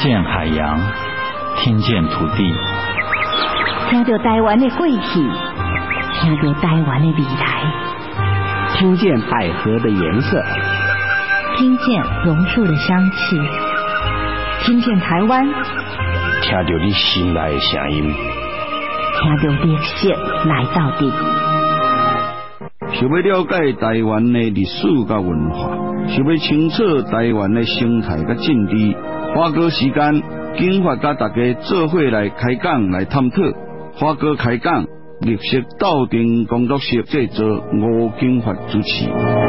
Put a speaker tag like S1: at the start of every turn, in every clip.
S1: 见海洋，听见土地，
S2: 听到台湾的过去，听到台湾的未来，
S3: 听见百合的颜色，
S2: 听见榕树的香气，听见台湾，
S4: 听到你心内的声音，
S2: 听到历史来到底。
S5: 想要了解台湾的历史甲文化，想要清楚台湾的生态甲政治，花哥时间，警法甲大家做伙来开讲来探讨。花哥开讲，历史斗阵工作室制作，吴警法主持。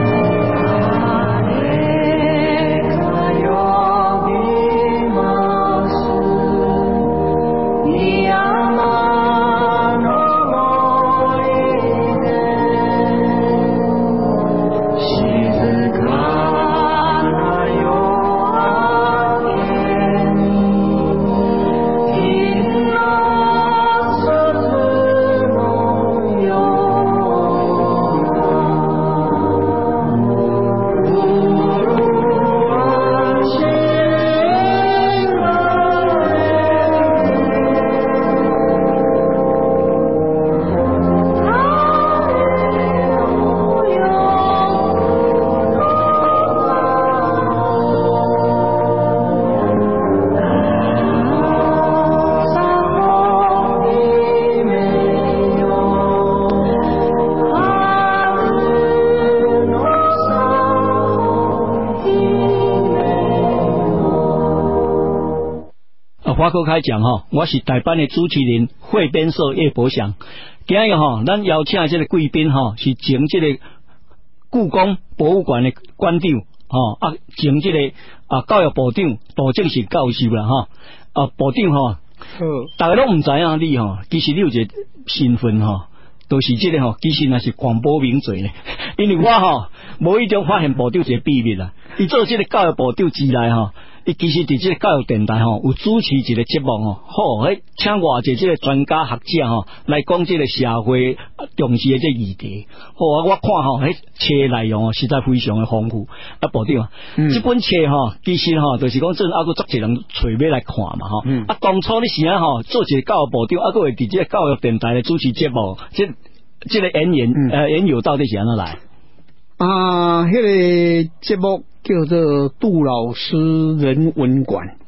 S6: 花哥开讲哈，我是台班的主持人汇编社叶伯祥。今日哈，咱邀请的这个贵宾哈，是前这个故宫博物馆的馆长前这个教育部长杜正是教授啦哈。部长哈，大家都唔知影你哈，其实你有一个身份哈，都是这个哈，其实那是广播名嘴呢。因为我哈，无意中发现部长一个秘密啦，伊做这个教育部长之内哈。伊其实伫这个教育电台吼，有主持一个节目吼，好，请外界这个专家学者吼来讲这个社会重视的这议题。好，我看吼，册内容实在非常的丰富。部长，这本册吼，其实吼就是讲真，还佫足侪人找要来看嘛吼。当初你是吼做一个教育部长，佫会伫这个教育电台来主持节目，这个缘由到底是安怎来？
S3: 迄个节目叫做杜老师人文馆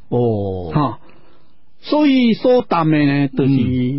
S3: 所以所谈的呢，就是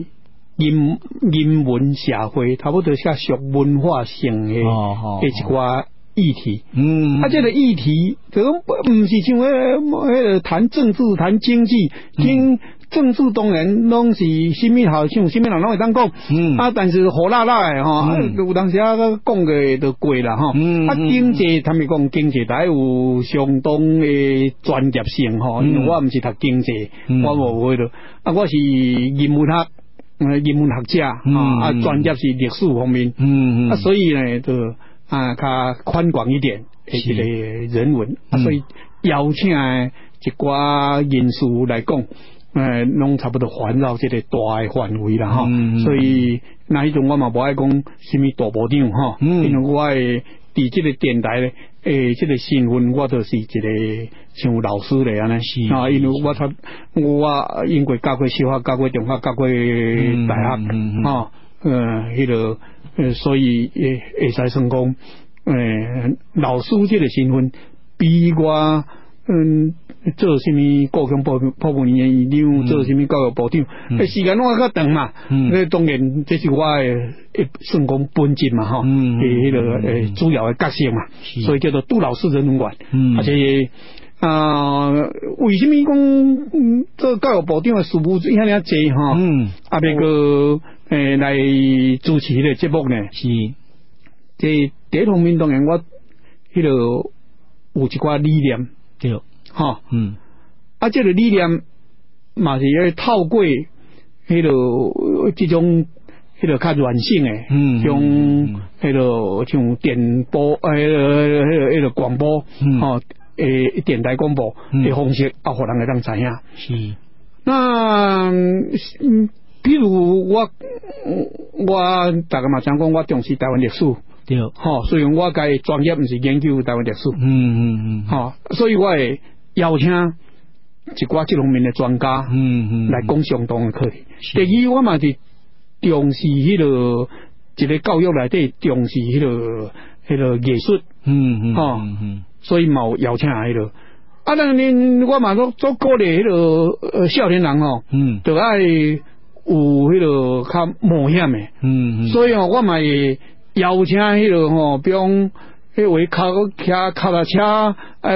S3: 人文社会，差不多写属文化性的一寡议题。这个议题就讲不是像迄个谈政治、谈经济，政治当然拢是什么好像什么人拢会当讲，但是火辣辣的有当时讲个就过啦经济他们讲经济得有相当的专业性因为我唔是读经济，我无迄我是人文学者专业是历史方面，所以呢就较宽广一点一个人文，所以邀请一寡人士来讲。拢差不多环绕这个大的范围啦所以那一种我嘛无爱讲什么大部长因为我伫这个电台咧这个身份我就是一个像老师咧安尼因为我英国教过小学，教过中学，教过大学迄个所以会使算讲老师这个身份比我做什么国强保护员院长，做什么教育部长，时间我较长嘛。当然这是我算讲本职嘛迄个主要的角色嘛，所以叫做杜老师人文馆。而且为什么讲做教育部长的事务遐尔济别个来主持迄个节目呢？是这第一方面当然我迄个有一寡理念对。这个理念嘛是要透过迄个这种迄个较软性的，像迄个像电波迄个广播电台广播的方式，互人会当知影。是那比如我大家嘛常讲，我重视台湾历史。对，所以我该专业不是研究台湾历史，所以我会邀请一寡这方面的专家，来讲相同的课题。第二，我嘛是重视迄个一个教育内底重视迄个艺术，所以冇邀请迄个。啊，当然我嘛都鼓励迄个少年人就爱有迄个较冒险的，所以我嘛会邀请迄个比方迄位骑脚踏车，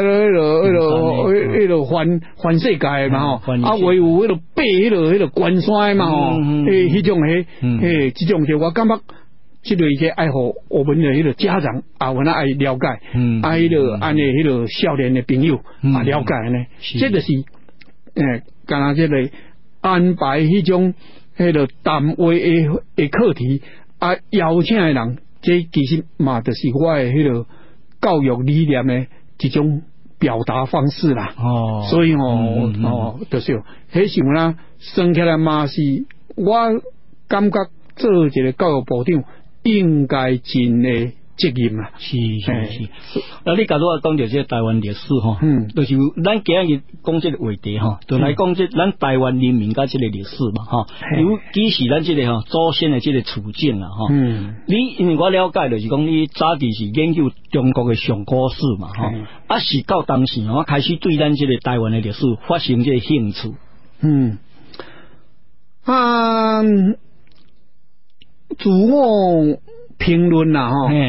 S3: 迄个环世界嘛啊，为有迄个爬迄个关山嘛迄种这种我感觉。这个个爱好我们的迄个家长啊，我们爱了解，迄个安尼迄个少年的朋友啊了解呢，这就是刚刚这个安排迄种迄个单位的课题啊，邀请的人，这其实嘛就是我的迄个教育理念的一种表达方式啦。所以就是迄想啦，算起来嘛是我感觉做一个教育部长。应该尽的责任啦，是。
S6: 那你假如讲到这台湾历史就是咱今日讲这个话题就来讲这咱台湾人民甲这个历史嘛尤其是咱这个祖先的这个处境啦你因为我了解就是讲你早期是研究中国的上古史嘛啊是到当时我开始对咱这个台湾的历史发生这个兴趣。
S3: 自我评论啦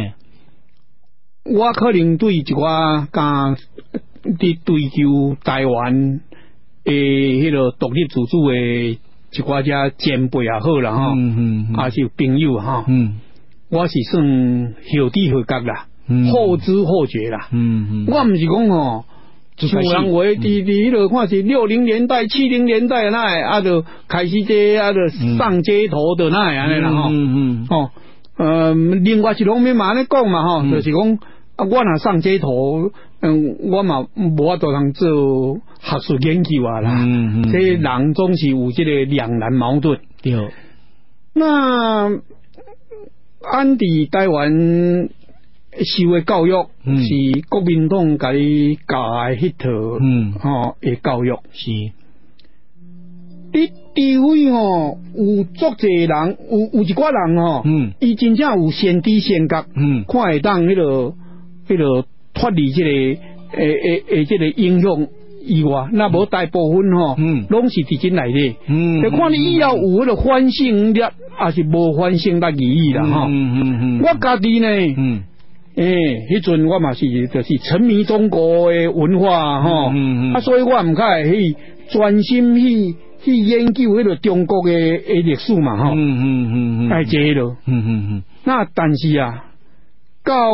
S3: 我可能对一寡家伫追求台湾迄个独立自主的一寡只前辈也好啦也是朋友我是算后知后觉啦，后知后觉啦。我唔是讲像人话伫迄个看是60年代、70年代那就开始这就上街头的那安尼啦另外一方面嘛咧讲嘛就是讲我若上街头，我嘛无法度通做学术研究啊啦。这人总是有这个两难矛盾。对。那安伫台湾受的教育是国民党甲你教的迄套的教育是。你除非有足济人有一寡人伊真正有先知先觉看会当迄个脱离这个这个影响以外，那无大部分拢是伫真内底就看你以后有迄个反省力还是无反省力而已啦我家己呢迄阵我嘛是就是沉迷中国的文化所以我唔该去专心去研究迄个中国的历史嘛爱这咯那但是到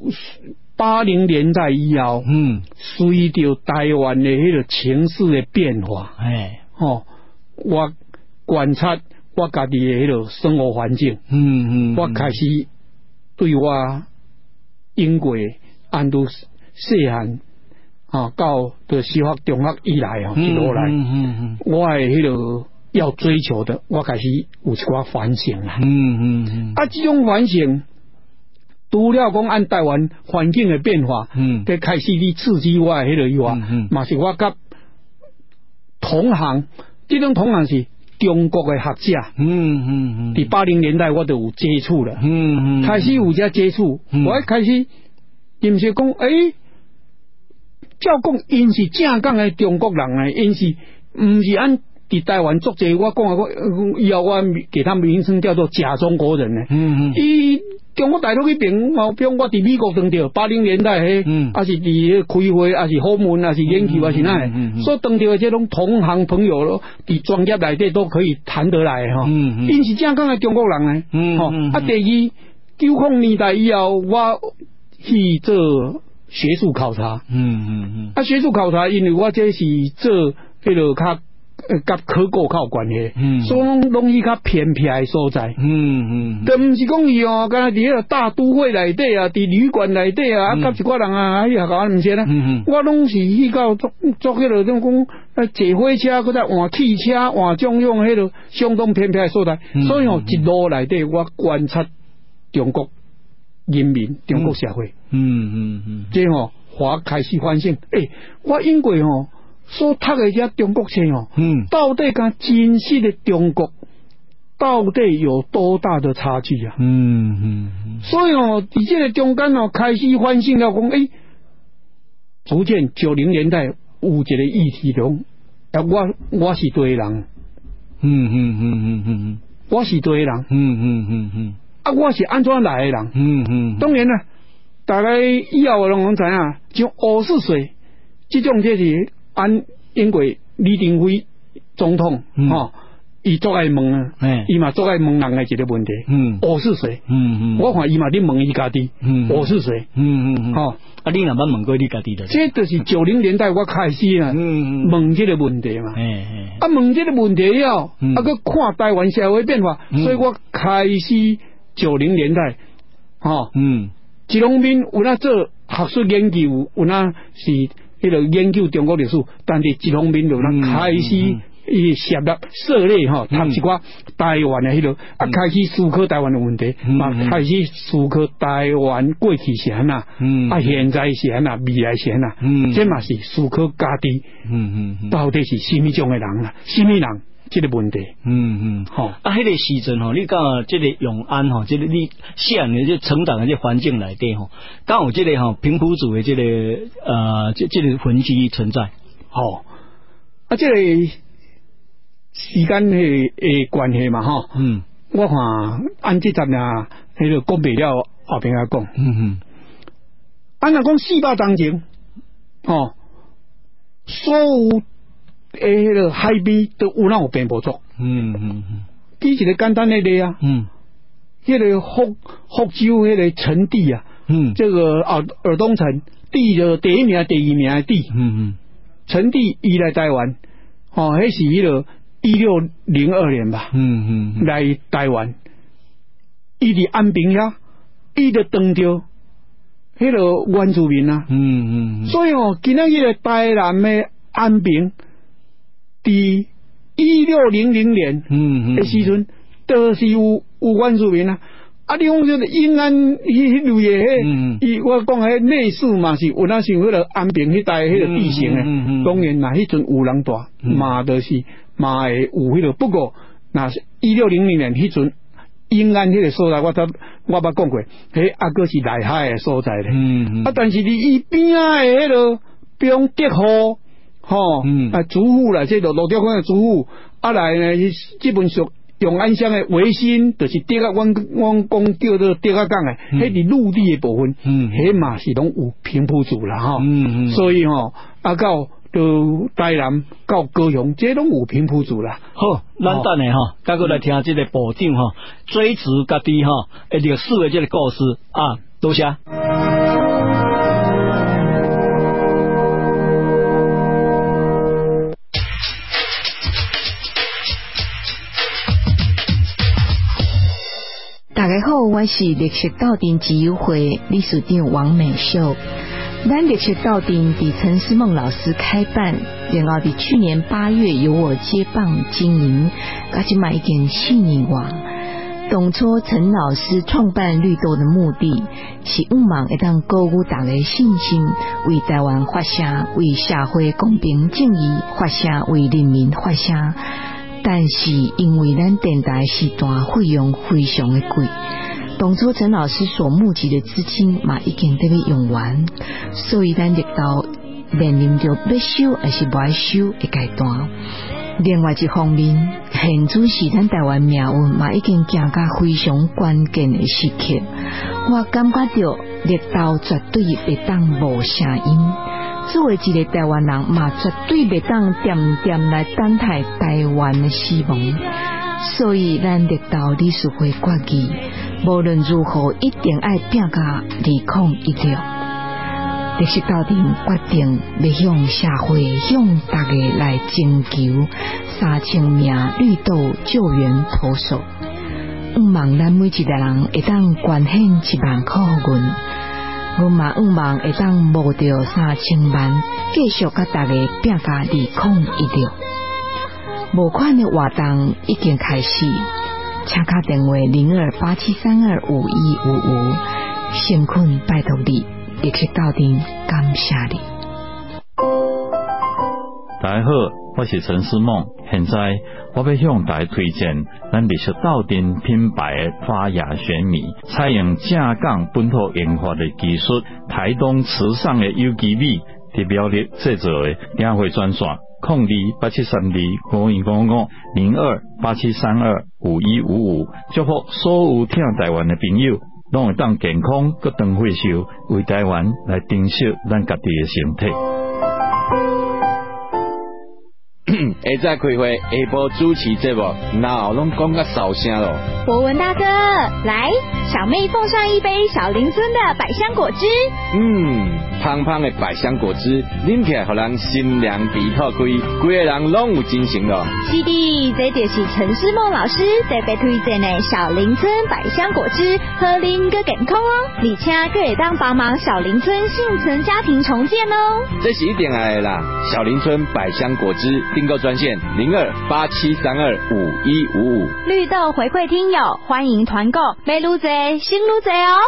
S3: 80年代以后随着台湾的迄个情势的变化我观察我家己的迄个生活环境我开始对我英国按都细汉到的小学中学以来一路来我的迄个要追求的我开始有一寡反省啦这种反省除了讲按台湾环境的变化在开始去刺激我的迄个以外嘛是我甲同行这种同行是中国的学者伫80年代我就有接触了开始有这接触我开始因是讲照讲因是正港的中国人因是唔是按伫台湾作者我讲以后我给他们名称叫做假中国人伊中国大陆迄边比如我伫美国当着80年代还是伫开会还是访问还是研究还是哪所当着这种同行朋友咯伫专业内底都可以谈得来因是正港的中国人第二90年代以后我去做学术考察学术考察因为我这是做迄个较甲考古较有关系所以拢去较偏僻的所在都毋是讲伊敢若伫迄个大都会内底伫旅馆内底甲一寡人去甲毋是啦我拢是去到做迄个种讲坐火车搁再换汽车换种种迄个相当偏僻的所在所以一路内底我观察中国人民中国社会这我开始反省我英国所读的这中国册哦，到底跟真实的中国到底有多大的差距啊？所以哦，在这个中间哦，开始反省了讲，逐渐90年代有一个议题中，我是对的人，我是对的人，我是安怎来的人，当然啦，大家以后拢知影，像54岁这种就是英国李登辉总统伊做爱问啊，伊嘛做爱问人的一个问题，54岁，我看伊嘛咧问伊家己，54岁，
S6: 你若捌问过你家己的？
S3: 这就是90年代我开始啊，问这个问题嘛，问这个问题了，佮看台湾社会变化，所以我开始90年代，一方面有那做学术研究，有那是迄个研究中国历史，但是一方面就咱开始涉入涉猎读一寡台湾的迄个开始思考台湾的问题，开始思考台湾过去是安那，现在是安那，未来是安那，这嘛是思考家己，到底是什么种的人啦，什么人？这个问题，
S6: 迄个时阵你讲这个永安这个你细汉的这成长的这环境内底刚有这个平埔族的这个这个痕迹存在，
S3: 这个时间的关系嘛，我看按这阵啊，迄个讲不了后边来讲，按若讲400当前，所有迄个海边都有那有平埔族，举一个简单的例啊，迄个福州迄个陈地啊，这个尔东城地的第一名、第二名的地，陈地伊来台湾，迄是迄个1602年吧，来台湾，伊伫安平遐，伊就当着迄个原住民啊，所以今仔日台南的安平。伫1600年的时阵，都是有原住民啊。你讲这个永安迄类的，我讲迄内史嘛是有那像迄个安平迄带迄个地形的，当然啦，迄阵有人大，嘛就是嘛会有迄个。不过，那1600年迄阵永安迄个所在，我捌讲过，迄还阁是内海的所在咧。但是伊边仔的迄个，比如德湖。主妇啦，这个罗德宽的主妇，来呢，基本上永安乡的维新，就是德啊，阮讲叫做德啊港的，迄是陆地的部分，迄嘛是拢有平埔族啦，所以到台南到高雄，这拢有平埔族啦。
S6: 好，咱等下再过来听这个部长追逐家己历史的这个故事啊，多谢。
S2: 大家好，我是历史斗阵自由会理事长王美秀。咱历史斗阵伫陈思梦老师开办，然后伫去年8月由我接棒经营，而且已经4年外。当初陈老师创办绿豆的目的是希望会当鼓舞大家信心，为台湾发声，为社会公平正义发声，为人民发声。但是因为咱电台时段费用非常的贵，当初陈老师所募集的资金嘛已经得要用完，所以咱力道面临着要收还是不爱收的阶段。另外一方面，现在是咱台湾命运嘛已经行到非常关键的时刻，我感觉到力道绝对袂当无声音。作为一个台湾人嘛，绝对袂当点点来等待台湾的死亡。所以咱力道理事会决议，无论如何一定爱拼甲2016。历史斗阵决定要向社会、向大家来征求3000名绿豆救援投手，望咱每一个人会当捐献1万块给阮。阮嘛望会当募到3000万，继续甲大家拼甲2016。募款的活动已经开始，请打电话0287325155，诚恳拜托你，历史斗阵感谢你。
S1: 大家好，我是陈思梦。现在我要向大家推荐咱历史斗阵品牌的花雅玄米，采用正港本土研发的技术，台东池上的有机米，特别的制作的，电话专线02873251550287325155，祝福所有听台湾的朋友，拢会当健康佮长寿寿，为台湾来珍惜咱家己的身体。
S7: 下再开会，下晡主持节目，哪拢讲甲烧声咯？
S8: 博文大哥，来，小妹奉上一杯小林村的百香果汁。
S7: 胖胖的百香果汁，啉起来互人心凉鼻透开，规个人拢有精神咯。
S8: 是的，这就是陈诗梦老师特别推荐的小林村百香果汁，喝啉个健康哦，而且可以当帮忙小林村幸存家庭重建哦。
S7: 这是一定来的啦，小林村百香果汁订购专线0287325155。
S8: 绿豆回馈听友欢迎团购，买愈多新愈多哦。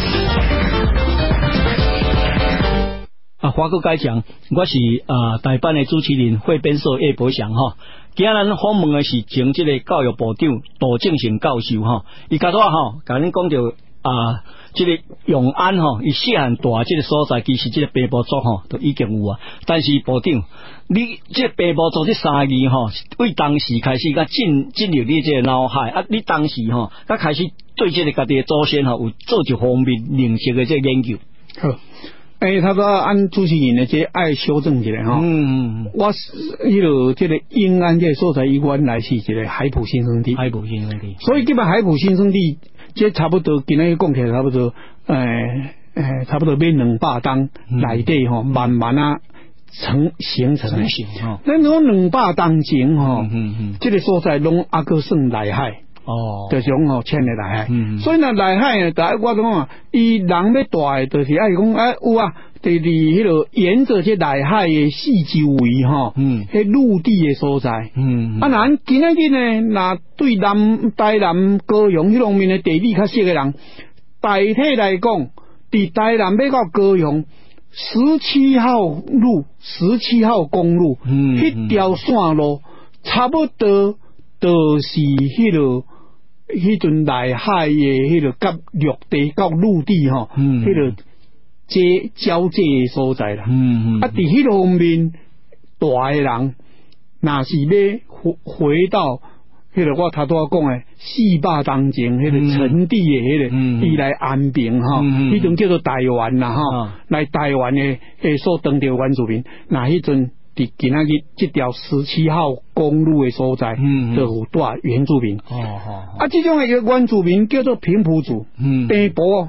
S6: 华哥该讲，我是台版的主持人汇编社叶伯祥哈。今日咱访问的是前这个教育部长杜正成教授哈，伊甲我哈，甲恁讲着这个永安哈，伊细汉大这个所在，其实这个北部族哈都已经有啊。但是部长，你这个北部族这3字哈，为当时开始甲进入你这个脑海啊，你当时哈，甲开始对这个家己的祖先哈有做一方面认识的这个研究。
S3: 好。他说按主持人的这爱修正一下哈，我这个永安这个所在，原来是一个海埔新生地，所以基本海埔新生地，这差不多今天讲起来差不多，差不多要200担内底哈，慢慢啊形成的。咱讲200担前哈，这个所在拢还阁算内海。就是讲迁的内海，所以呢内海呢，大家我讲啊，伊人要大的，就是爱讲有啊，就是迄个沿着这内海的四周围哈，迄陆地的所在，咱今仔日呢，那对台南高雄迄方面的地理较熟的人，大体来讲，伫台南要到高雄17号公路，迄条线路差不多就是迄阵内海的迄个甲陆地到陆地吼，迄个交界的所在啦。伫迄方面大的人，若是要回到迄个我头拄讲的400当前迄个陈地的迄个，伊来安平吼，迄种叫做台湾啦吼，来台湾的所当地原住民，那迄阵。伫今仔日这条17号公路的所在，就有带原住民。这种的原住民叫做平埔族，平埔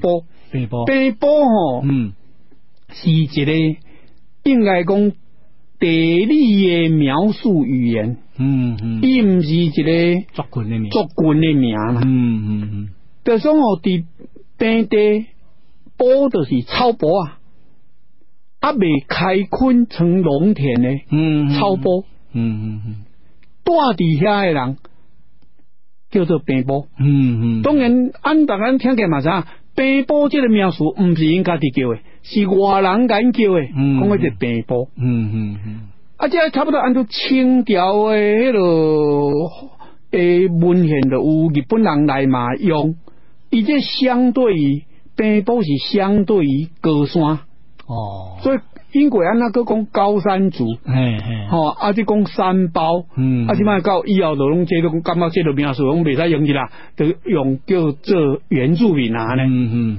S3: 吼，是一个应该讲地理的描述语言，伊唔是一个族群的名啦。就说哦，伫平地埔就是草埔啊。未开垦成农田的草埔，住伫遐的人叫做平埔。当然，大家听见嘛啥？平埔这个描述唔是因家己叫的，是外人敢叫的，讲迄个平埔。这差不多按照清朝的迄个文献就有日本人来嘛用，伊这相对于平埔是相对于高山。所以英国安那个讲高山族，即讲山包，即摆到以后就拢这种感觉这个名词拢袂使用去啦，就用叫做原住民啊呢，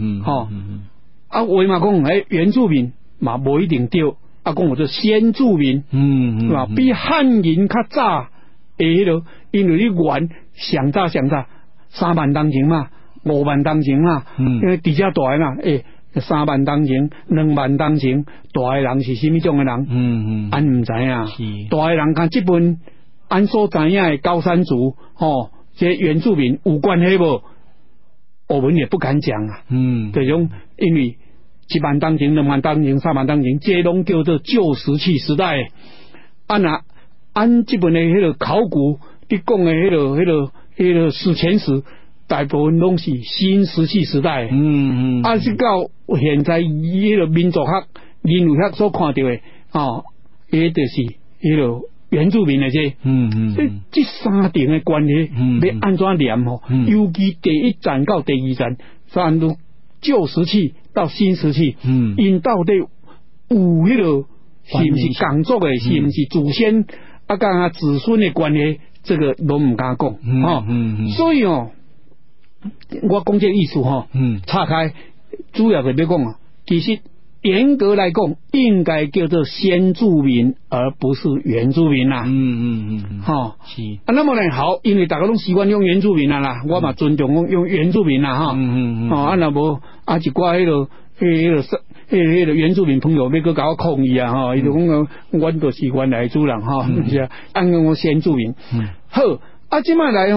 S3: 话嘛讲原住民嘛无一定对，讲做先住民，比汉人较早的迄个，因为你原上早3万当前嘛，5万当前嘛，因为比较大嘛，3万当前、2万当前，大的人是什么种的人？俺唔知啊。大的人看这本，俺所知影的高山族，这原住民有关系无？我们也不敢讲啊。这种因为1万当前、2万当前、3万当前，这拢叫做旧石器时代。按这本的迄个考古，你讲的迄个史前史。大部分拢是新石器时代，是到现在迄个民族学、人类学所看到的，迄就是迄个原住民的这三点的关系，要安怎念吼？尤其第一站到第二站，算都旧石器到新石器，因到底有迄个是不是港族的，是不是祖先啊，甲子孙的关系，这个都唔敢讲所以我讲这个意思岔开，主要是要讲其实严格来讲，应该叫做先住民，而不是原住民啦。是那么呢，好，因为大家都习惯用原住民啦，我嘛尊重用原住民啦那无一寡迄个原住民朋友要去搞我抗议啊伊就讲我就是原来主人是啊，按我先住民。好即摆来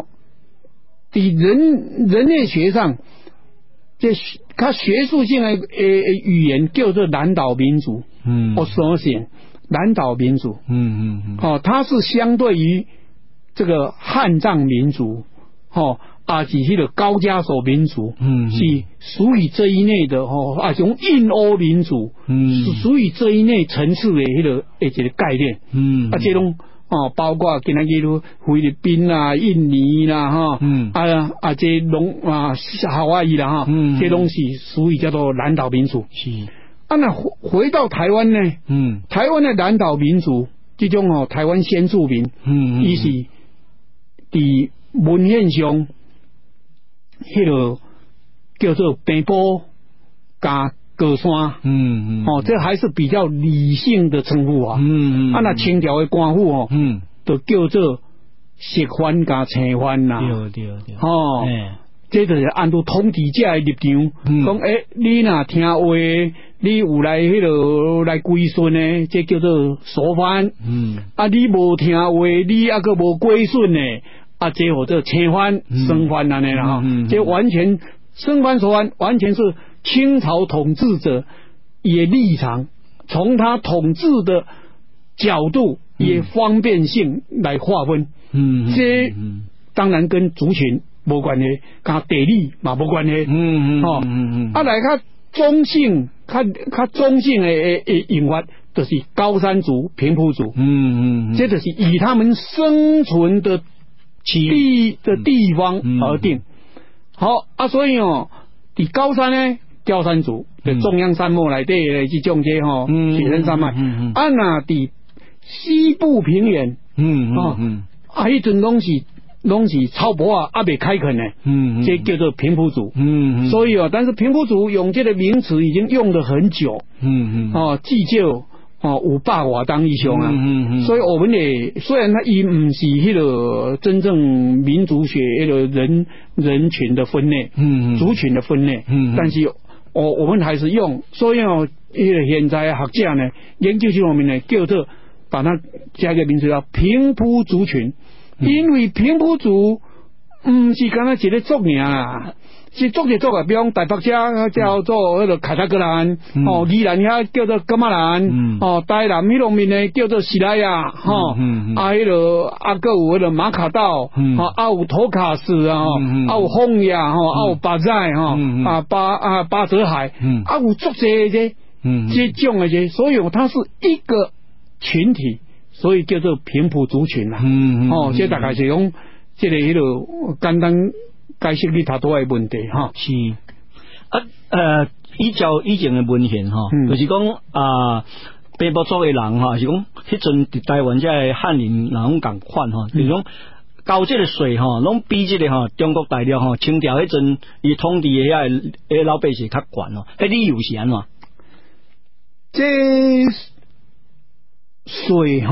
S3: 伫人类学上，这它学术性的语言叫做南岛民族，我所写南岛民族，它是相对于这个汉藏民族，是迄个高加索民族，是属于这一类的从印欧民族，是属于这一类层次的迄个一个概念，这种。包括今仔日菲律宾啦、印尼啦，这夏威夷啦，这东西属于叫做南岛民族。是那回到台湾呢？台湾的南岛民族，这种台湾先住民，伊是伫文献上，迄个叫做平埔加高山，这还是比较理性的称呼那清朝的官府就叫做石番加青番啦，对，这就是按照统治者的立场，讲你若听话，你有来迄个来归顺呢，这叫做熟番，你无听话，你还个无归顺呢，这或者青番、生番安尼啦这完全生番、熟番完全是清朝统治者也立场，从他统治的角度也方便性来划分，这当然跟族群无关系，跟地理嘛无关系，来较中性的引发就是高山族、平埔族，这就是以他们生存的地方而定。好所以伫高山呢，高山族的中央山脉内底的这种雪山山脉，那伫西部平原，迄阵拢是草坡未开垦的，这叫做平埔族。所以但是平埔族用这个名词已经用了很久，至少有百外当以上所以我们也虽然它伊不是迄个真正民族学迄个人群的分类，族群的分类，但是我们还是用，所以现在学者呢研究这方面呢，叫做把它加一个名词叫平埔族群，因为平埔族不是刚才一个族名啦。是族比如讲台北遮叫做迄个凯达格兰，宜兰遐叫做噶玛兰，台南迄方面呢叫做喜来亚，迄个个有迄个马卡道，有托卡斯有洪雅，有巴仔巴泽海，有足济这种的所以它是一个群体，所以叫做平埔族群啦。这大概是讲这个迄个简单。解释你头多的问题是
S6: 依照以前的文献就是讲平埔族的人是讲迄阵伫台湾这汉人人共款就是讲交这个税拢比这个中国大陆清朝迄阵伊统治的遐老百姓较悬迄理由是安怎？
S3: 这税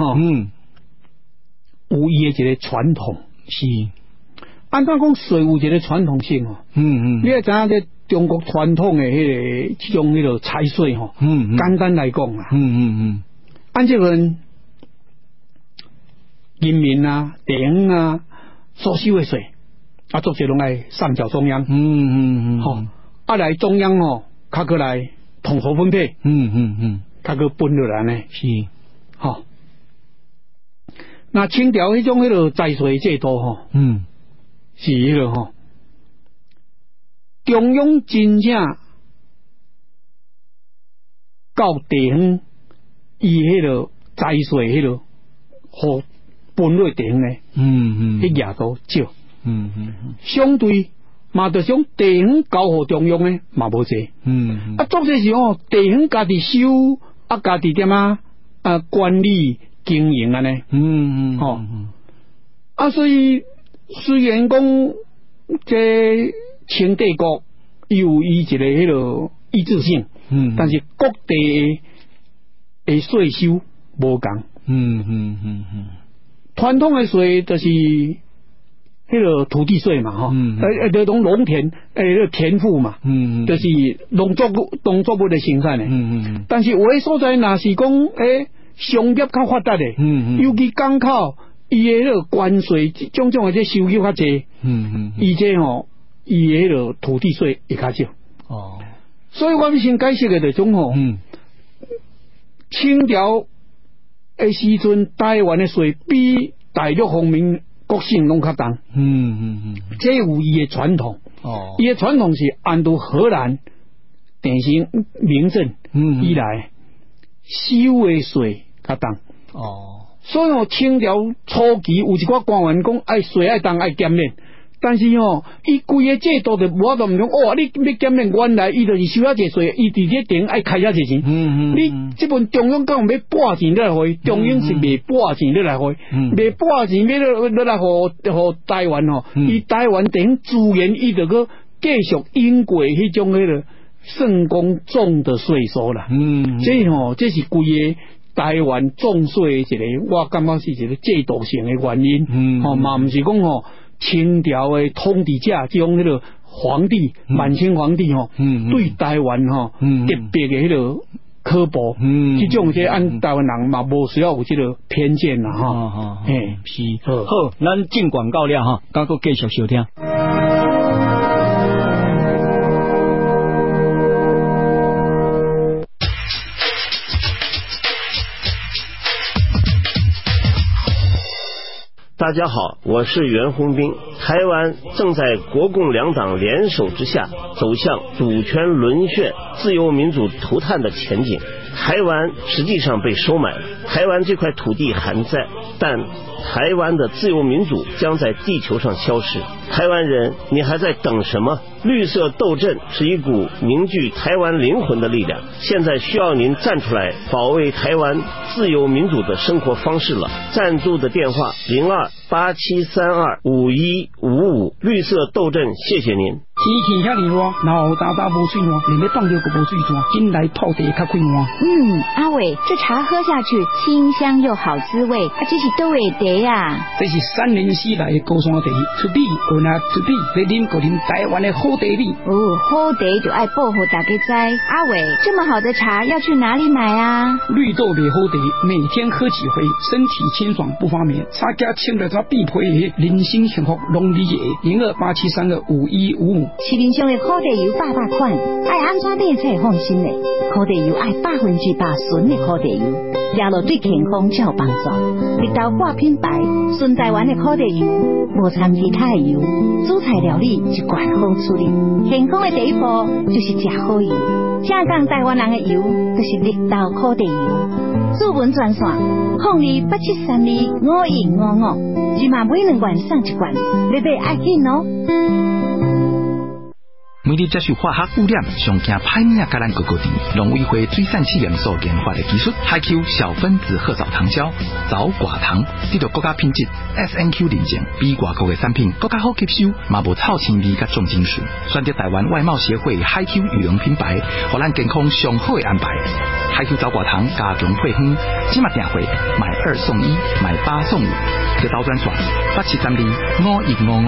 S3: 有伊的一个传统是。按照讲税有一个传统性你也知影这中国传统的迄个这种迄个财税简单来讲按这个人民地方所收的税作者拢来上缴中央来中央较过来统筹分配较过分落来呢是那清朝迄种迄个财税制度是迄个中央真正到地方，伊迄个财税迄个，和分类顶呢，迄额度少，相对嘛，就种地方交互中央呢，嘛无济，作些时候地方家己收，家己点管理经营啊呢，所以虽然讲这清帝国有伊一个迄个一致性，但是各地的税收无共，传统的税就是迄个土地税嘛，就讲农田田赋嘛，就是农作物的生产的，但是有的所在若是讲商业较发达的，尤其港口，伊的迄个关税种的这收入较济，伊这伊的迄个土地税会较少，所以我们先解释的就种清朝的时阵，台湾的税比大陆方面国省拢较重，这有伊的传统，伊的传统是按照荷兰典型明政以来收的税较重，所以清朝初期有一寡官员讲爱税爱重爱减免。但是伊规个制度就无都唔用，你要减免原来伊就是收遐济税，伊伫这顶爱开遐济钱。你这份中央讲要拨钱来回，中央是未拨钱来回，未拨钱要来互台湾伊台湾顶资源伊就个继续引过迄种迄个算讲总的税收啦。这是规个台湾重税的一个，我感觉是一个制度性的原因。嘛唔是讲清朝的统治者将迄个皇帝满清皇帝对台湾特别的迄个刻薄，这种这按台湾人嘛无需要有这个偏见啦
S6: 是好，咱进广告了刚个继续收听。
S9: 大家好，我是袁宏斌。台湾正在国共两党联手之下走向主权沦陷、自由民主涂炭的前景。台湾实际上被收买了，台湾这块土地还在，但台湾的自由民主将在地球上消失。台湾人，你还在等什么？绿色斗阵是一股凝聚台湾灵魂的力量，现在需要您站出来保卫台湾自由民主的生活方式了。赞助的电话0287325155，绿色斗阵，谢谢您。
S3: 天气遐热热，然后大无水换，连要放着个无水转，进来泡茶较快换。
S8: 阿伟，这茶喝下去清香又好滋味，这是倒位茶呀？
S3: 这是3年4来的高山茶，出地有那出地来啉个啉台湾的好茶米。
S8: 好茶就爱保护大家知。阿伟，这么好的茶要去哪里买啊？
S3: 绿豆的好茶，每天喝几回，身体清爽不发霉，茶家清了才必配人心幸福拢理解。0287325155。
S8: 市面上的好茶油800款，爱安怎买才会放心呢？好茶油爱100%纯的好茶油，吃落对健康才有帮助。绿豆挂品牌，纯台湾的好茶油，无掺其他的油，煮菜料理一贯好处理。健康的第一步就是吃好油，正港台湾人的油就是绿豆好茶油。注文专线0287325155，即嘛每2罐送1罐，你买爱紧哦。
S10: 每日接受化学污染，上惊歹命甲咱高高低。农委会水产试验所研发的技术，海 Q 小分子褐藻糖胶、藻寡糖，得到国家品质 SNQ 认证，比外国的产品更加好吸收，嘛无臭腥味甲重金属。选择台湾外贸协会海 Q 羽绒品牌，互咱健康上好的安排。海 Q 藻寡糖加强配方，即马订货买2送1，买8送5，接到专线87325155。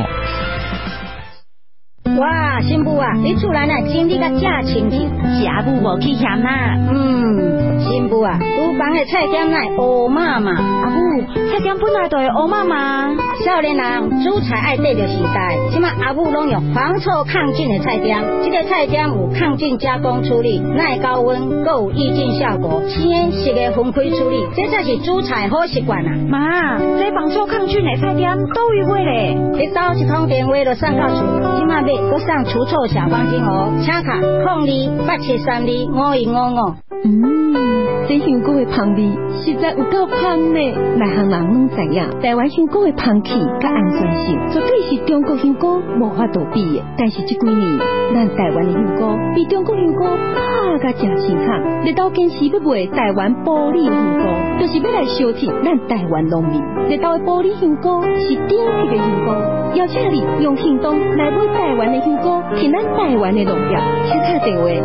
S11: 哇，新妇啊，你厝内若整理甲正清气，是阿母无去嫌啦。新妇啊，厨房的菜点乃乌妈妈，阿母菜点本来就会乌妈妈。少年人煮菜爱对着时代，即马阿母拢用防臭抗菌的菜点，这个菜点有抗菌加工处理，耐高温，更有抑菌效果，鲜食的分开处理，这才是煮菜好习惯啊。
S8: 妈，这防臭抗菌的菜点都有买咧，
S11: 你打一通电话就送到厝，即马买。搁上除臭小方巾哦，请卡0287325155。
S12: 这香菇的香味实在有够香呢。内行人拢知影，台湾香菇的香气甲安全性绝对是中国香菇无法度比的。但是这几年，咱台湾的香菇比中国香菇拍甲真辛苦，日到坚持要卖台湾玻璃香菇，就是要来烧铁咱台湾农民。日到的玻璃香菇是顶级的香菇，邀请你用行动来买台湾的香菇，替咱台湾的农业。请打电话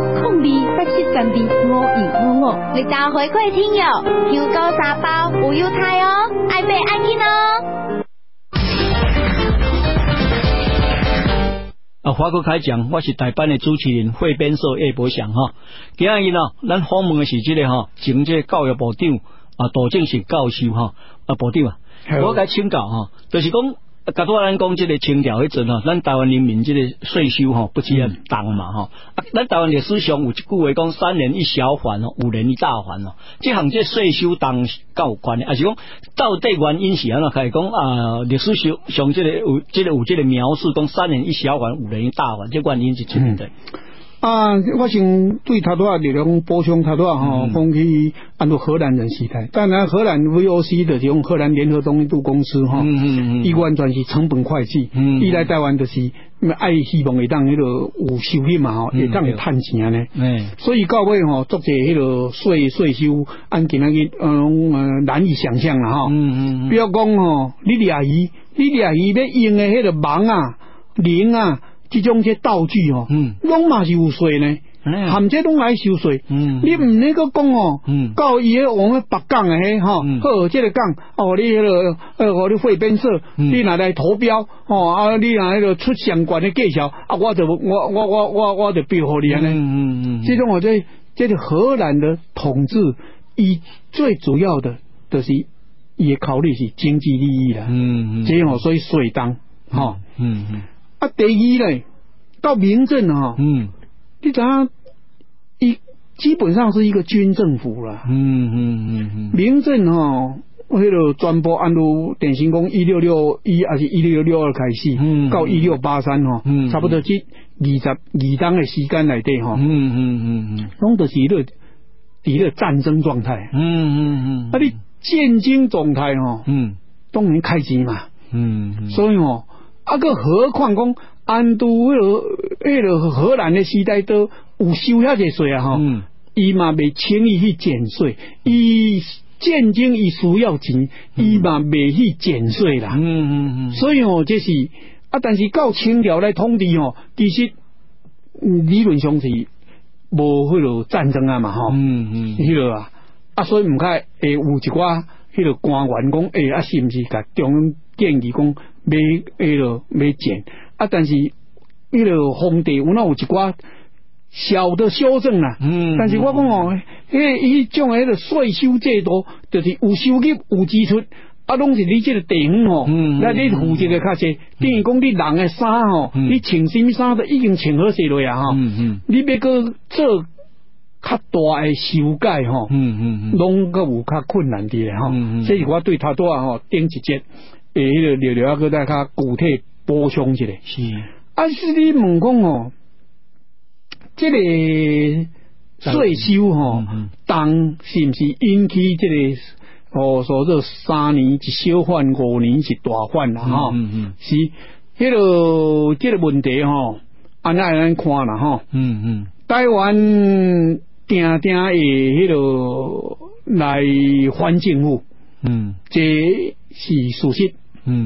S12: 02-873-5255，
S11: 日到回馈听友，香菇3包有优待哦，爱买爱紧哦。
S6: 华国开讲，我是台班的主持人汇编社叶伯祥哈。今日咱访问的是这个前这教育部长杜正实教授部长我该请教就是讲。甲多咱讲这个清朝迄阵咱台湾人民这个税收不止重嘛咱台湾历史上有一句话讲3年一小还5年一大还这项这税收重够有关的，还是讲到底原因是安怎？开始讲历史上这个有这个描述讲3年一小还5年一大还，这原因是怎的？
S3: 我想对他多力量补充他多讲起按照荷兰人时代，当然荷兰 VOC 的这种荷兰联合东印度公司伊完全是成本会计，伊来台湾就是爱希望会当迄个有收入嘛会当会赚钱呢，所以到尾做者迄个税收按今仔日难以想象啦比如讲你掠鱼要用的迄个网铃这种些道具拢嘛是有税呢，含这拢来收税。你唔那个讲到伊个我们北港的好，这个港你迄个我的汇编社，你拿来投标你拿那个出相关的介绍我就标互你安尼。这种这个荷兰的统治，伊最主要的就是伊考虑是经济利益啦，这所以税当第二呢，到民政你知影，伊基本上是一个军政府啦。民政迄个全部按照典型讲1661还是1662开始，到1683差不多这22当的时间内底拢就是伫个战争状态。你战争状态当然开钱嘛。所以个何况讲按照迄个荷兰的时代都有收遐个税伊嘛未轻易去减税，伊战争伊需要钱，伊嘛未去减税啦。所以这是但是到清朝来统治其实理论上是无迄个战争嘛迄个所以唔该有一寡迄个官员讲是毋是甲中央建议讲要减但是迄个皇帝有一寡小的修正啦，但是我讲迄种迄个税收制度，就是有收入有支出，拢是你这个地方那你负责的较济，等于讲你人的衫你穿什么衫都已经穿好势落你要个做较大的修改拢个有较困难啲咧所以我对他多顶一节迄个聊个再较具体补充一下。是你问讲这个税收当是不是引起这个所谓3年一小换5年一大换啦是迄个这个问题按咱看啦台湾定定会迄个来反政府这是事实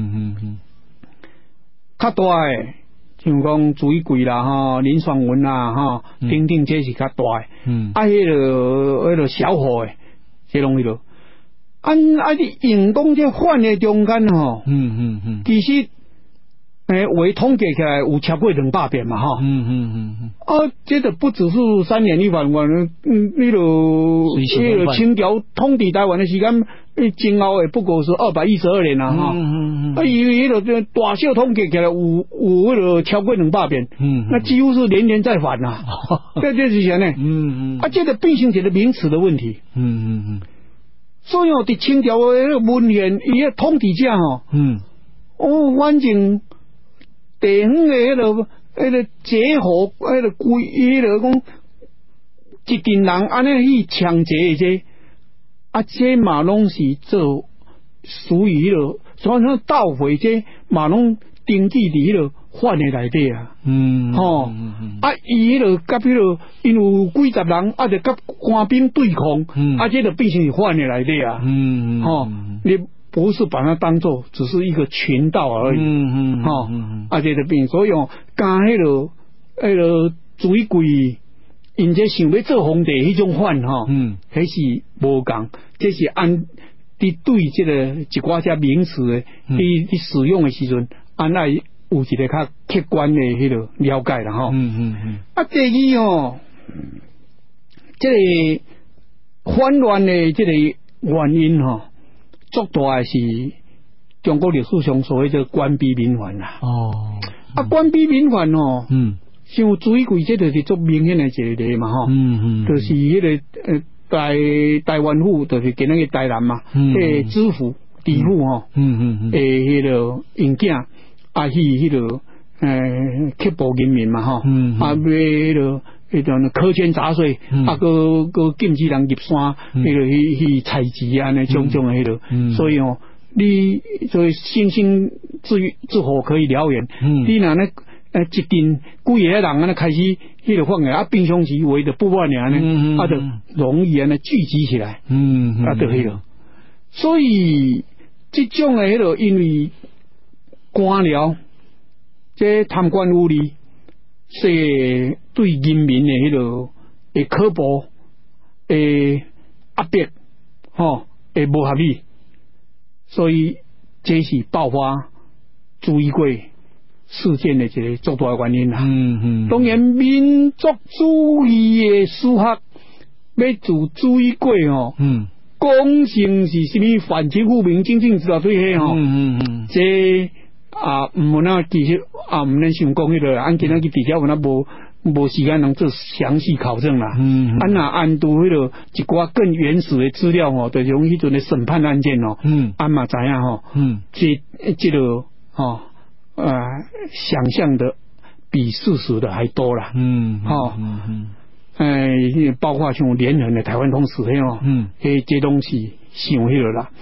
S3: 较大诶像讲朱一贵啦林爽文啦等等这是较大诶迄个小户诶这拢迄个你用讲这反诶中间其实为统计起来有超过200遍嘛这个不只是3年一反那个清朝统治台湾的时间前后也不过是212年啦伊迄个大小统计起来有迄个超过200遍那几乎是年年在反啦这是啥呢这个变成一个名词的问题所以伫清朝的文献伊个统治者反正地方的迄个结合迄个规迄个讲一群人安尼去抢劫这这嘛拢是做属于了，所以说倒回这嘛拢登记伫迄个法的内底啊。伊迄个甲迄个因有几十人，就甲官兵对抗，这就变成是法的内底啊。你不是把它当做只是一个群盗而已。这就变，所以加迄个水鬼。因这想要做皇帝迄种犯迄是无共，这是按伫对这个一寡只名词的，伫使用的时阵，按来有一个较客观的迄个了解啦吼。第二这个反乱的这个原因最大的是中国历史上所谓的官逼民反啦。官逼民反像水鬼这就是足明显的一个例嘛就是迄个台湾府，就是今日个台南嘛，迄个知府地府迄个因囝去迄个刻薄人民嘛要迄个迄种苛捐杂税，个禁止人入山，迄个去采集安尼种种的迄个，所以你所以星星之火可以燎原，你若呢？一定几个人安尼开始迄个反个平常时为的不乱的安尼，就容易安尼聚集起来，就迄个。所以这种的迄个，因为官僚这贪官污吏，是对人民的迄个会刻薄，会压迫，会无合理，所以这是爆发水鬼事件的一个最大原因啦。当然，民族主义的思想要自水鬼讲成是什么反清复明、正正之道对迄这唔能其实唔能想讲迄个，按今仔日底下我那无时间能做详细考证啦。按拄迄个一寡更原始的资料就是用迄阵的审判案件嘛知影这个想象的比事实的还多啦。包括像连横的台湾通史这东西想迄个啦。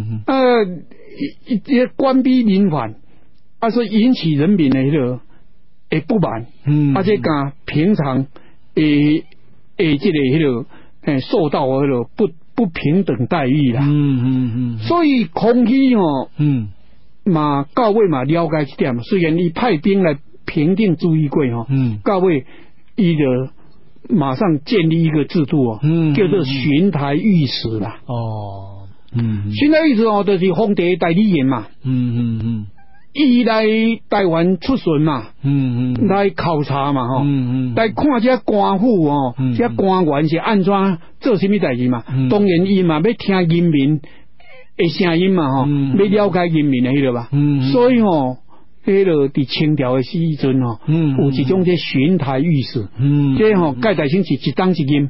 S3: 这官逼民反，是引起人民的迄个不满，这甲平常这个迄个受到迄个不平等待遇啦。所以空气嘛到尾嘛了解一点，虽然伊派兵来平定水鬼到尾伊就马上建立一个制度叫做巡台御史啦。巡台御史就是皇帝代理人嘛。伊来台湾出巡嘛，来考察嘛来看这官府这官员是安怎做什么代志嘛。当然伊嘛要听人民的声音嘛要了解人民的迄个吧。所以迄个伫清朝的时阵有一种这巡台御史，这盖代先是一当一任，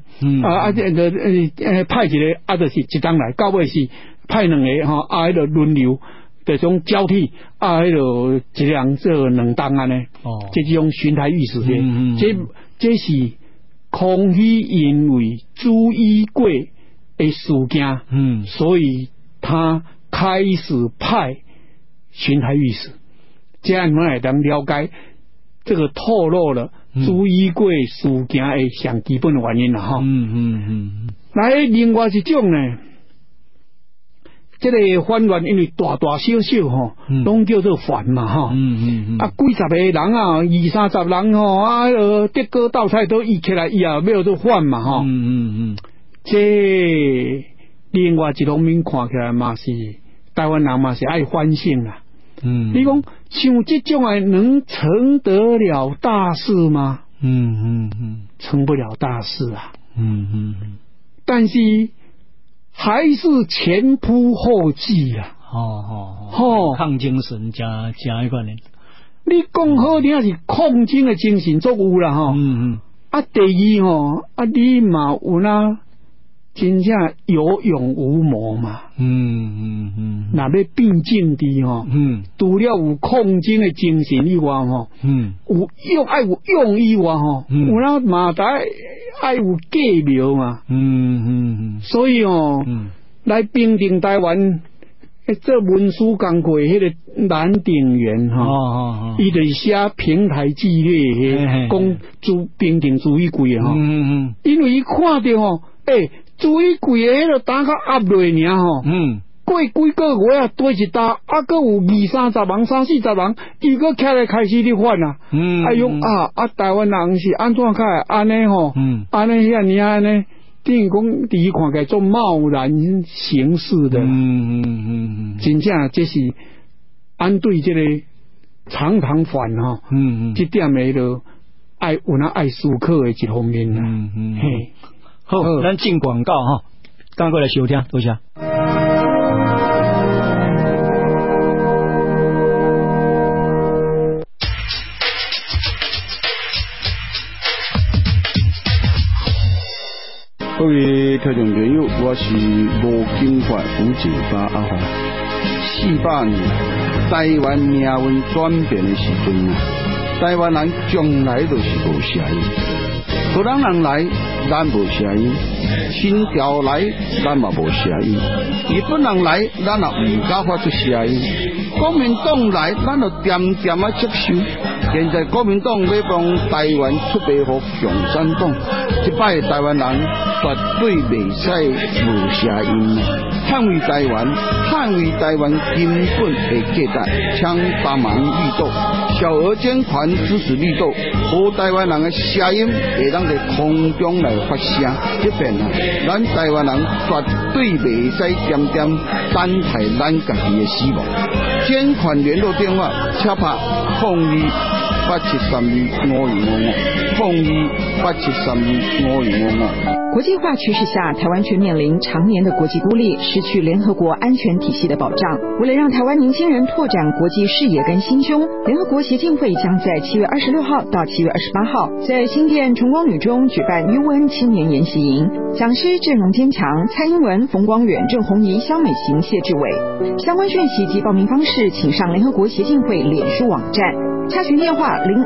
S3: 派一个就是一当来，到尾是派两个迄个轮流。这种交替迄个一人做两当安尼，这种巡台御史这是康熙因为朱一贵的事件，所以他开始派巡台御史，这样我们能了解这个透露了朱一贵事件的上基本的原因啦来，另外一种呢？这个反乱因为大大小小拢叫做反嘛几十个人20-30人德高斗菜都一起来以后要做反嘛这另外一方面看起来嘛是台湾人嘛是爱反省啦。你讲像这种能成得了大事吗？成不了大事啊。但是还是前仆后继啊！
S6: 抗精神加一款呢。
S3: 你讲好听是抗精的精神足有啦第二你嘛有那真正有勇无谋嘛。那要变正的除了有抗精的精神以外有爱有用以外有那嘛爱有计谋嘛。所以来平定台湾。这文书讲过，迄个蓝鼎元哈，伊就是写平台纪律，讲平定主义贵哈。因为伊看到吼，主义贵的迄个打较压落尔吼。过几个月啊，多一打，搁有20-30人、30-40人，伊搁起来开始咧反啊。哎呦台湾人是安怎开安尼吼？安尼遐尼安尼。等于讲，第一看起来做贸然行事的，真正这是按对这个常常犯哈，这点的就爱有那爱思考的一方面啦。嘿，
S6: 好，咱进广告哈，赶过来收听，多谢。
S5: 各位听众朋友，我是吴金发598阿华。400年来，台湾命运转变的时阵啊，台湾人从来都是无声音。荷兰人来，咱无声音；新潮来，咱嘛无声音；日本人来，咱也唔敢发出声音。国民党来，咱就点点啊接受。现在国民党要帮台湾出卖给共产党，这摆台湾人绝对袂使无声音。捍卫台湾，捍卫台湾根本的价值，请帮忙力度，小额捐款支持力度，和台湾人的声音会当在空中来发声。这边啊，咱台湾人绝对袂使点点等待咱家己的死亡。捐款联络电话：请拍0287325255，0287325255。
S2: 国际化趋势下，台湾却面临常年的国际孤立，失去联合国安全体系的保障。为了让台湾年轻人拓展国际视野跟心胸，联合国协进会将在7月26号到7月28号在新店崇光女中举办 UN 青年研习营，讲师阵容坚强，蔡英文、冯光远、郑红怡、萧美琴、谢志伟。相关讯息及报名方式，请上联合国协进会脸书网站。查询电话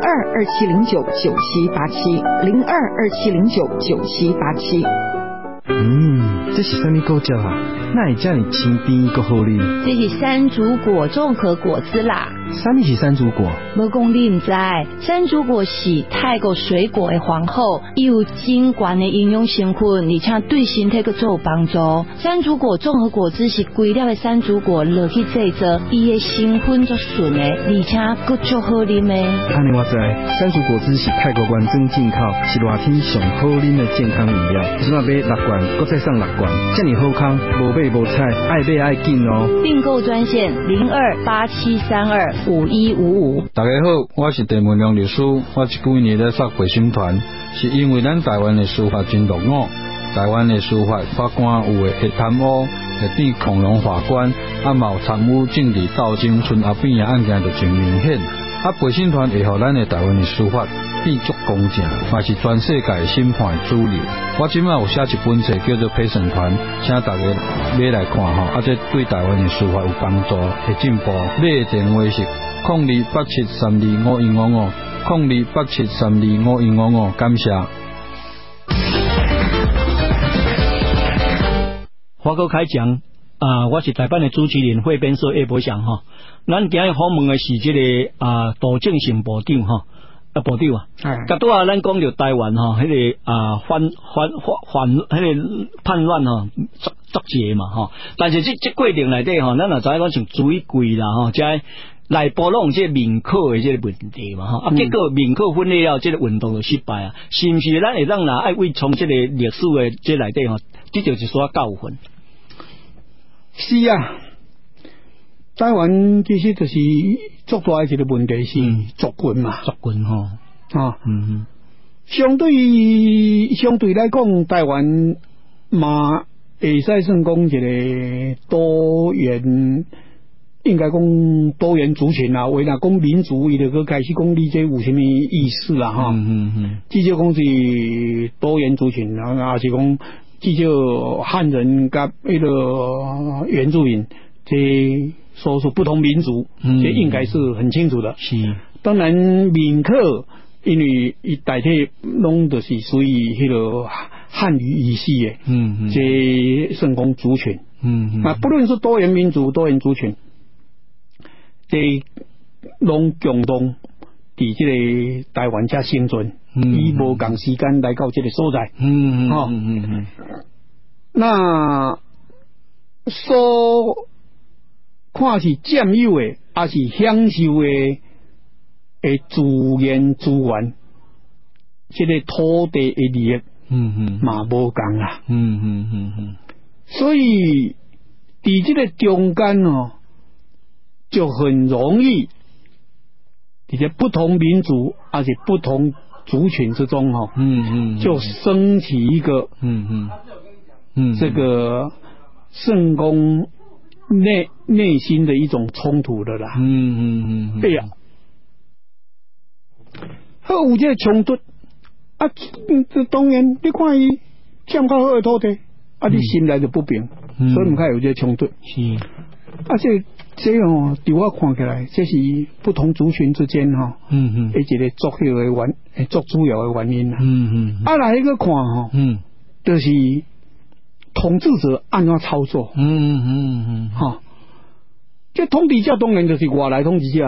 S2: 0227099787，0227099787。
S13: 这是什么果汁啊？哪会这么清甜又好啉？
S14: 这是山竹果综合果汁啦。
S13: 什么是山竹果？
S14: 无讲你唔知，山竹果是泰国水果的皇后，伊有真悬的营养成分，而且对身体个做有帮助。山竹果综合果汁是规粒的山竹果落去制作，伊的成分足纯的，而且佫足好啉的。
S13: 安尼我知，山竹果汁是泰国原装进口，是热天上好啉的健康饮料。即马买6罐，搁再送6罐，这么好康，无买无菜，爱买爱紧哦。
S14: 订购专线0287325155。
S15: 大家好，我是陈文良律师。我几年咧刷陪审团，是因为咱台湾的司法真落伍，台湾的司法法官有的会贪污，会变恐龙法官，嘛有参与政治斗争，像后边的案件就真明显。陪审团会互咱的台湾的司法变足公正，嘛是全世界审判的主流。我今晚有写一本册叫做《陪审团》，请大家买来看吼，这对台湾的司法有帮助，会进步。买的电话是0287325155，0287325155，感谢。
S6: 华哥开讲我是台版的主持人汇编社叶伯祥哈。咱今日访问的是这个杜正成部长哈，部长甲拄咱讲到台湾哈，迄个迄个叛乱哈，足济嘛哈。但是这过程内底哈，咱也知影讲像水柜啦哈，即内部拢这民考的这个问题嘛哈，结果民考分裂了，这个运动就失败啊，是不是？咱会让爱为从这个历史的这内底哈，这就是说教训。
S3: 是啊，台湾其实就是足大的一个问题是族群嘛，
S6: 族群吼
S3: 相对来讲，台湾嘛会使算讲一个多元，应该讲多元族群啦。为了讲民族，伊就去开始讲你这有什么意思啦哈？至少讲是多元族群，然后也是讲。至少汉人甲那个原住民，这说是不同民族，这应该是很清楚的。
S6: 是，
S3: 当然闽客，因为伊大体拢就是属于迄个汉语语系的，这算讲族群。 那不论是多元民族、多元族群，拢共同伫这个台湾遮生存，以无共时间来到这个所在，那所看是占有的，还是享受的自然资源，这个土地的利益，嘛无共啦，所以伫这个中间哦，就很容易，伫这不同民族而且不同族群之中哦，就升起一个，这个圣公内心的一种冲突的啦，对呀，好有这个冲突啊，当然你看伊占较好的土地，啊，你心内就不平，所以唔开有这个冲突，啊，这哦，伫我看起来，这是不同族群之间哈，一个作主要的原因啦。啊，来一个看哈，就是统治者按怎操作，哈，这统治者当然就是外来统治者，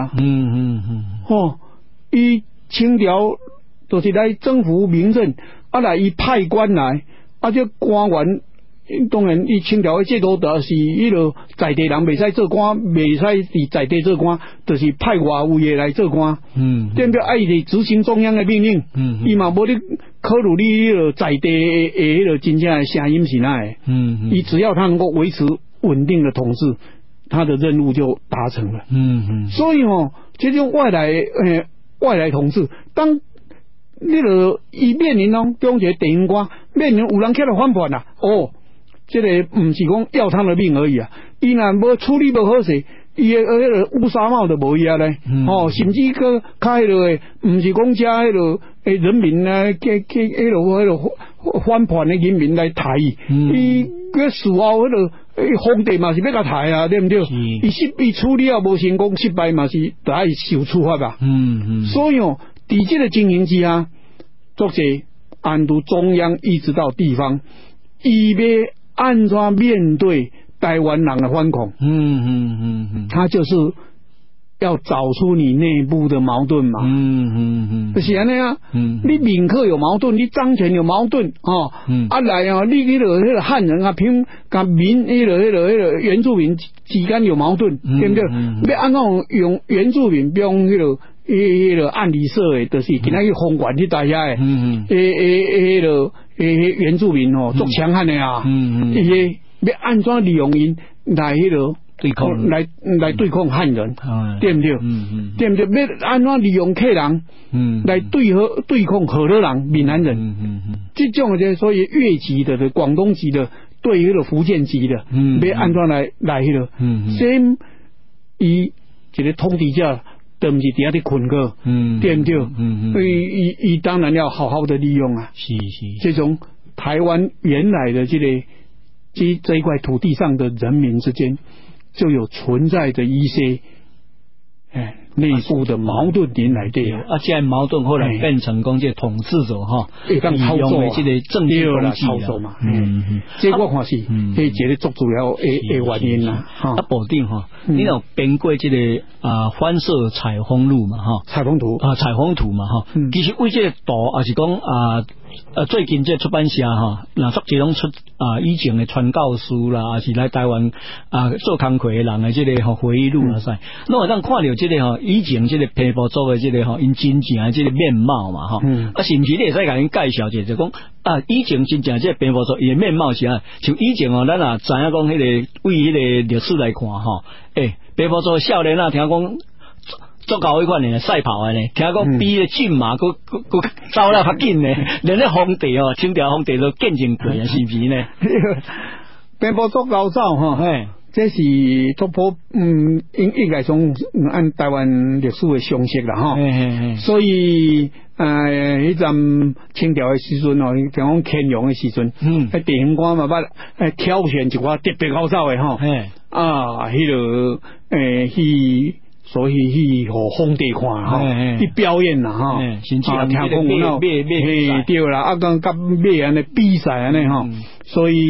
S3: 伊清朝就是来征服民政，啊来伊派官来，啊这官员。当然，伊清朝的制度就是迄个在地人袂使做官，袂使伫在地做官，就是派外围的来做官。对不对？伊是执行中央的命令。伊嘛无咧考虑你迄个在地的迄个真正的声音是哪的。伊只要他能够维持稳定的统治，他的任务就达成了。所以这种外来统治，当你个伊面临中一个地方官面临有人起来反叛啦，这个不是讲要他的命而已啊！伊若无处理不好势，伊的迄个乌纱帽就无伊啊咧，甚至个较迄个，不是讲加迄个人民啊，迄个反叛的人民来抬伊个事后迄个皇帝嘛是要甲抬啊，对不对？伊处理啊无成功失败嘛是得爱受处罚吧。所以伫这个情形之下，作者按由中央一直到地方，伊要按怎面对台湾人的反抗？他就是要找出你内部的矛盾嘛。就是安尼啊。你闽客有矛盾，你漳泉有矛盾啊来啊，你迄个汉人啊，偏甲民迄个原住民之间有矛盾，对不对？要按怎用原住民比用迄个按理说的，就是今仔日封管去大遐的，迄个原住民足强悍的啊，要按怎利用因来迄个对抗来对抗汉人，对不对？对不对？要按怎利用客人来对抗荷兰人、闽南人，这种的所以粤籍的、广东籍的对迄个福建籍的，要按怎来迄个，先伊一个统治者。都不是底下的困个，对不对？所以伊当然要好好的利用啊。是这种台湾原来的这一块土地上的人民之间，就有存在着一些内部的矛盾点来对啊，这矛盾后来变成讲这统治者利用的这个政治工具操作嘛。这我看是一个最主要的原因啦。啊，保定你有编过这个翻摄采风录嘛采风图嘛其实为这个图也是讲最近这出版社那作这种出以前的传教士啦，还是来台湾做工课的人的这个回忆录啊噻，那我当看到这个以前这个平埔族的这个因真正的这个面貌嘛甚至你会使甲因介绍一下，就讲以前真正这个平埔族伊的面貌是像以前咱也知影讲迄个为迄个历史来看平埔族少年听讲足够迄款呢赛跑的呢，听讲比个骏马佫走了较紧呢，连咧皇帝清朝皇帝都见证过啊，是不是呢？平埔族老早这是突破应该从按台湾历史的常识啦所以迄阵清朝的时阵听讲乾隆的时阵地方官嘛捌挑选一寡特别高手的迄个所以去互皇帝看去表演啦甚至听讲有对啦，讲甲马安尼比赛安尼所以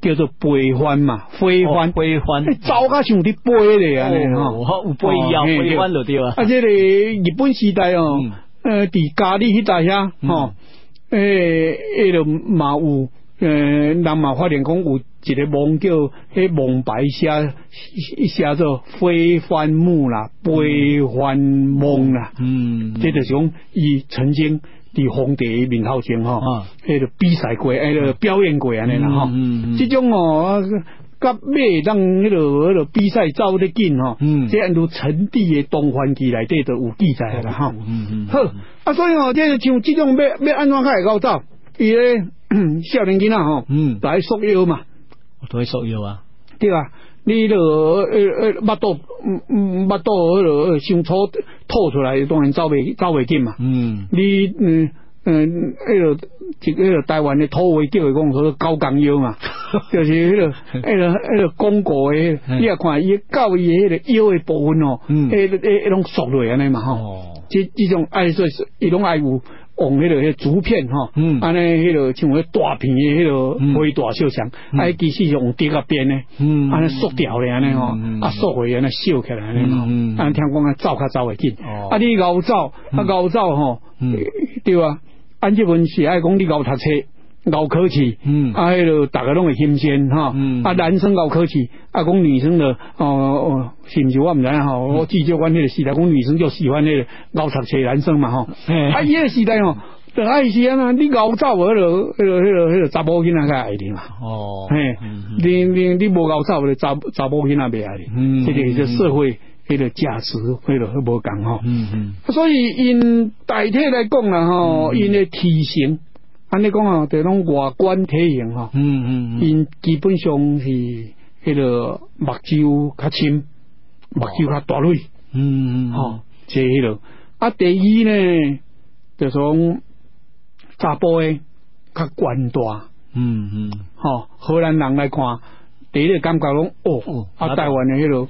S3: 叫做飞帆嘛，飞帆，
S6: 飞帆，
S3: 走甲像伫飞咧安尼
S6: 吼，有飞腰飞帆就对啊。
S3: 啊，这个日本时代哦，伫嘉义迄带遐吼，迄个嘛有，人嘛发现讲有一个梦叫迄梦白写做飞帆木啦，飞帆梦啦，这就是讲伊曾经伫皇帝面头前吼，迄个比赛过，迄个表演过安尼啦吼，这种哦，甲马当迄个比赛走得紧吼，这按照陈帝的东番记内底都有记载啦吼，好啊，所以哦，这像这种要安怎较会搞走，伊咧少年囡仔吼，就爱束腰嘛，
S6: 都爱束腰啊，
S3: 对啊。你巴肚伤粗吐出来，当然走袂紧嘛。你迄个台湾的土话叫伊讲说高岗腰嘛，就是迄个公狗的，你也看伊到伊迄个腰的部分哦，迄种缩落安尼嘛吼。这种爱说伊拢爱有。用迄个竹片吼，安尼迄个像迄大片的迄个飞大小翔，其实用竹啊编的，安尼缩掉咧安尼吼，缩回安尼烧起来安尼吼，安尼听讲走较走会紧，你熬走吼，对啊，按这份是爱讲你熬读册。熬考试，迄个大家拢会新鲜哈，男生熬考试，讲女生的是毋是我唔知吼，我记就阮迄个时代，讲女生就喜欢迄个熬读册男生嘛吼，伊迄个时代吼，就爱是安那，你熬走迄个查某囡仔较爱你嘛，你无熬走，查某囡仔袂爱你，这个是社会迄个价值，迄个无共吼，所以因大体来讲啦吼，因的体型。安尼讲啊，就拢外观体型吼，因基本上是迄个目睭较深，目睭较大蕊，吼，即迄个。第二呢，就讲查甫诶较悬大，吼，荷兰人来看，第一个感觉讲台湾诶迄个。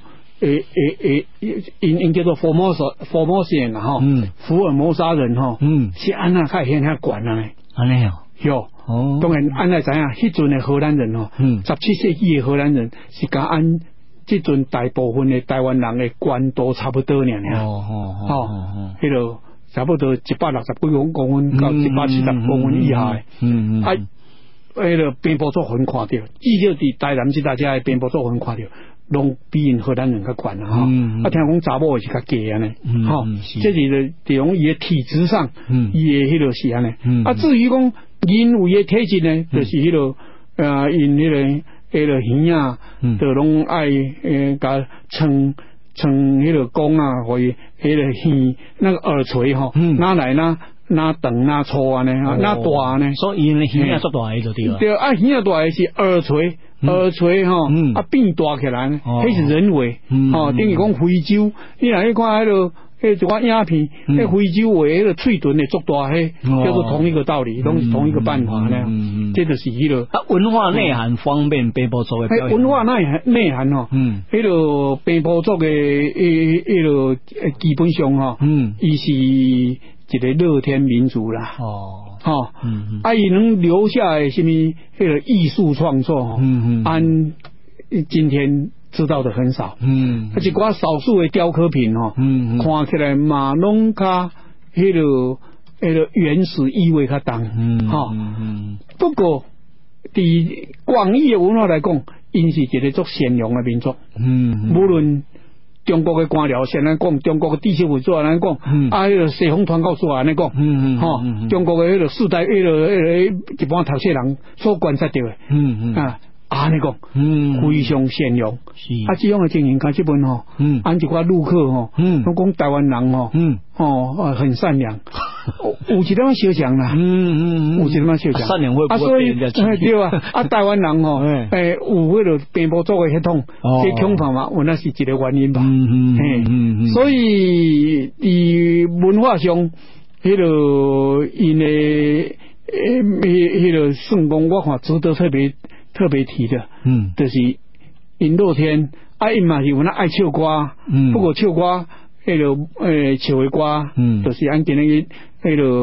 S3: 因叫做福摩斯啦吼，福尔摩沙人吼，是安那较显遐悬啊呢？
S6: 安尼
S3: 哟，当然安那知影，迄阵的荷兰人吼，17世纪的荷兰人是甲按即阵大部分的台湾人的悬度差不多尔，迄个差不多160几公分到170公分以下的，迄个蝙蝠作魂看到，至少伫台南即大家的蝙蝠作魂看到。拢比因荷兰人较悬啊！哈，听讲查某是较低安尼，哈，这是就讲伊的体质上，伊的迄个是安尼。至于讲人为的体质呢，就是迄个因迄个耳啊，就拢爱甲撑迄个弓啊，或者迄个耳那个耳垂吼，拿来拿长拿粗安尼，拿大呢，
S6: 所以因的耳啊足大个就对了。
S3: 对啊，耳大个是耳垂。耳垂吼，变大起来，迄是人为，等于讲非洲，你若去看迄个一寡影片，迄非洲话迄个喙唇会足大，迄叫做同一个道理，拢是同一个办法呢。这就是迄个
S6: 文化内涵方面，北部族的
S3: 文化内涵吼，迄个北部族的迄个基本上吼，伊是一个乐天民族啦。伊能留下来什么迄个艺术创作，按今天知道的很少，而且寡少数的雕刻品看起来嘛拢较迄个原始意味较重，不过伫广义的文化来讲，因是一个足善良的民族，无论。中国的官僚先来讲，中国的地质会做安尼讲，迄个西方传教士安尼讲，中国的迄个世代迄个一般读册人所观察到的，安尼讲，非常善良。这样的情形，看这本吼，按一寡陆客吼，拢讲台湾人吼，很善良，有一点小强啦，有一点小强，
S6: 善良会不会被人家欺骗？
S3: 对啊，台湾人吼，有迄个蝙蝠族的血统，这恐怕嘛，那是一个原因吧。所以伫文化上，迄个因的迄个算讲，我看值得特别提的，就是因乐天，因嘛是有那爱唱歌，不过唱歌迄个唱的歌，就是按今日迄个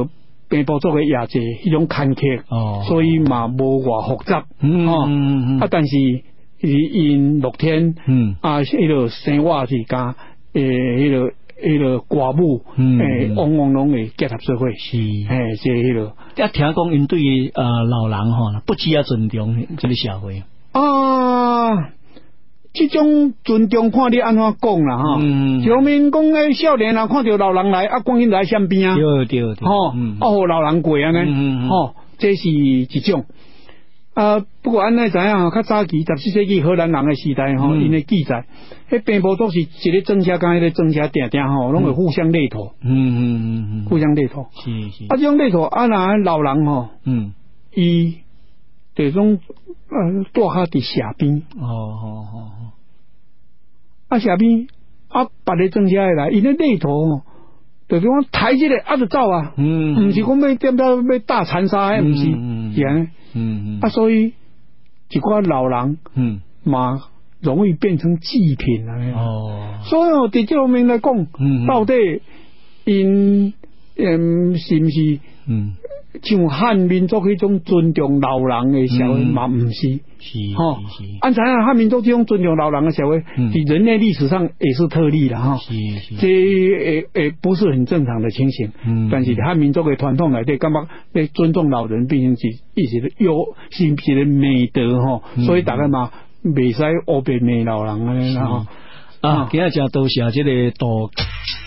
S3: 平埔族嘅亚节迄种坎坷，所以嘛无偌复杂，但是因6天，迄个生活是加迄个歌舞，往往拢会结合社会，是，即迄个。
S6: 听讲因对老人吼，不只要尊重这个社会
S3: 这种尊重看你安怎讲啦哈，上面讲诶少年人看到老人来，赶紧来身边啊，
S6: 对，
S3: 互老人过安尼，这是一种。不过安尼知影，较早期14世纪荷兰人诶时代吼，因诶记载，迄平埔都是一个庄稼甲迄个庄稼定吼，拢会互相勒土，互相勒土，是。这种勒土，若老人吼，伊这种住较伫社边，社边别个庄稼来，因咧勒土，就是讲抬起来就走啊，毋是讲要点要大残杀，毋是，是安尼。所以一寡老人，嘛容易变成祭品啊。所以伫这方面来讲，到底因是毋是像汉民族迄种尊重老人的社会嘛？毋是，按怎样汉民族这种尊重老人的社会，伫人类历史上也是特例啦，这不是很正常的情形。但是汉民族的传统内底，感觉要尊重老人，毕竟是一些是一个美德所以大家嘛袂使黑白骂老人安尼啦。
S6: 今日真多谢这个